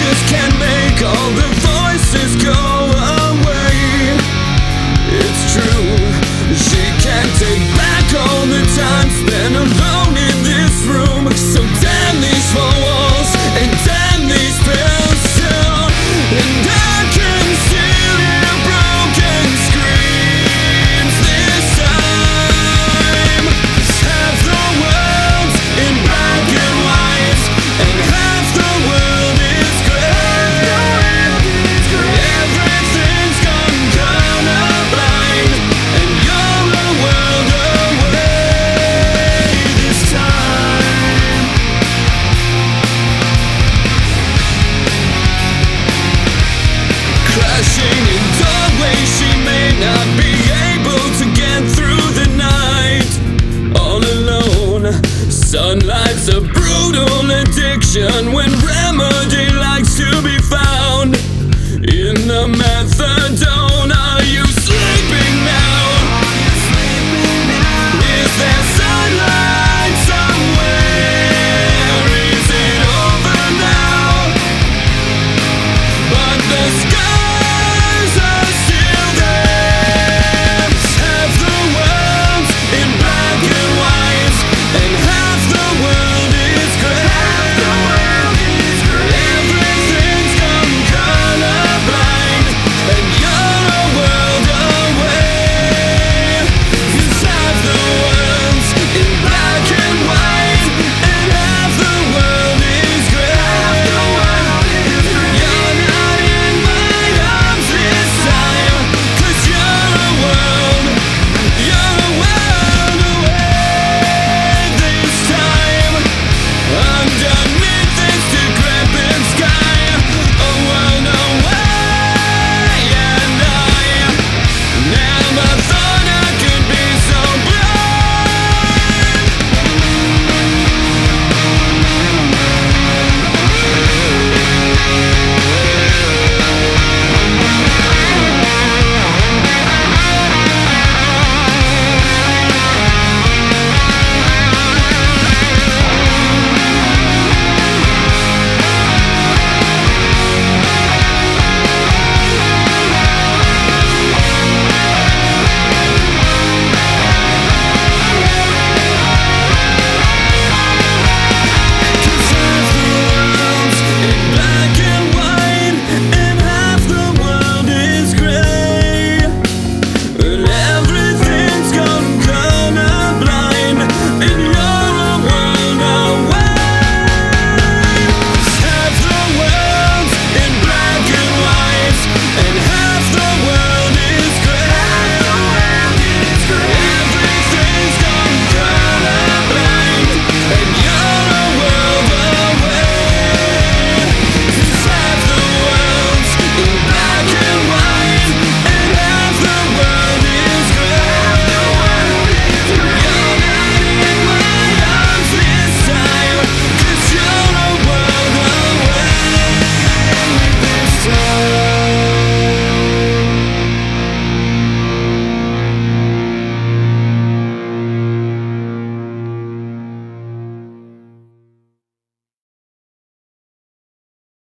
just can't make all the voices go away. It's true, she can't take back all the time spent alone in this room. So damn these four walls and damn these pills too. And I can still hear broken screams this time. Half the world's in black and white, and half the world is grey. Everything's gone colorblind, and you're a world away this time. Crashing in doorways, she may not be able to get through the night all alone. Sunlight's a brutal addiction when remedy